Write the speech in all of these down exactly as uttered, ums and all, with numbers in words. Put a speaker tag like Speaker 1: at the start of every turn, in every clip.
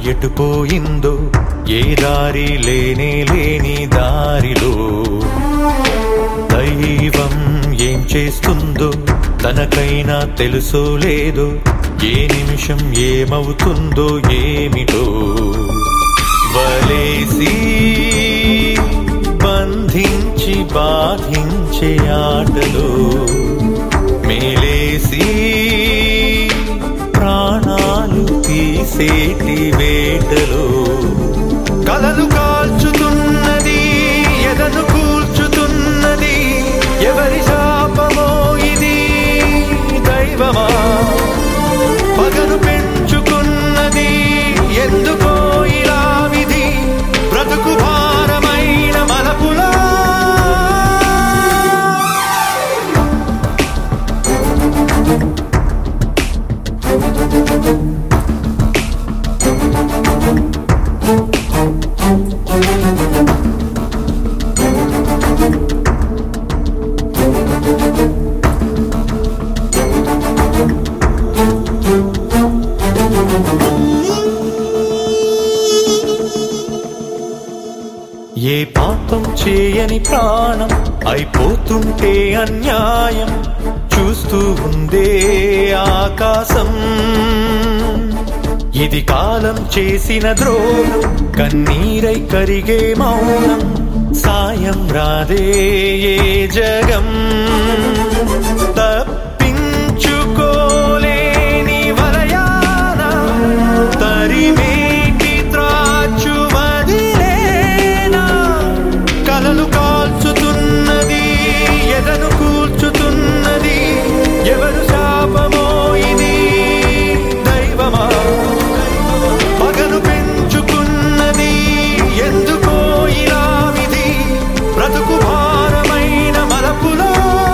Speaker 1: ఎటుపోయిందో ఏ దారి లేనే లేని దారిలో దైవం ఏం చేస్తుందో తనకైనా తెలుసో లేదో ఏ నిమిషం ఏమవుతుందో ఏమిటో వలేసి బంధించి బాధించే ఆటలో మేలేసి ప్రాణాలు తీసేటి వేటలో కలలు కాల్చుతున్నది ఎదను కూల్చుతున్నది ఎవరి శాపమో ఇది దైవమా పగను పెంచుకున్నది ఎందుకో ఇలా విధి బ్రతుకు భారమైన మలపులా ఏ పాపం చేయని ప్రాణం అయిపోతుంటే అన్యాయం చూస్తూ ఉందే ఆకాశం ఇది కాలం చేసిన ద్రోహం కన్నీరై కరిగే మౌనం సాయం రాదే ఏ జగం తప్పించుకోలేని వలయాన తరిమేటి త్రాచు వదిలేనా కలలు కాల్చుతున్నది ఎదను కూల్చుతున్నది ఎవరు శాపమో ఇది దైవమా పగను పెంచుకున్నది ఎందుకో ఇలా విధి బ్రతుకు భారమైన మలపులో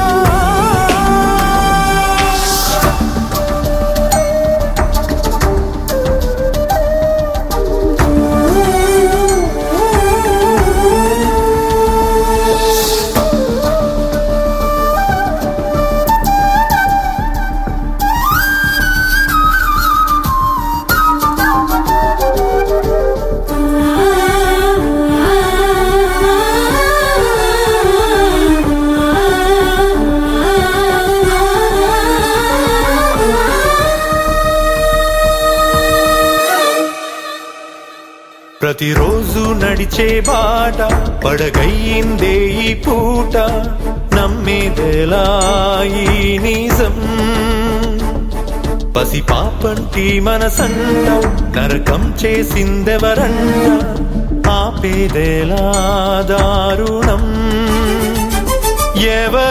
Speaker 1: ప్రతిరోజు నడిచే బాట పడగయ్యిందే ఈ పూట నమ్మేదెలా ఈ నిజం పసి పాపంటి మనసంట నరకం చేసిందెవరంట ఆపేదెలా దారుణం ఎవరు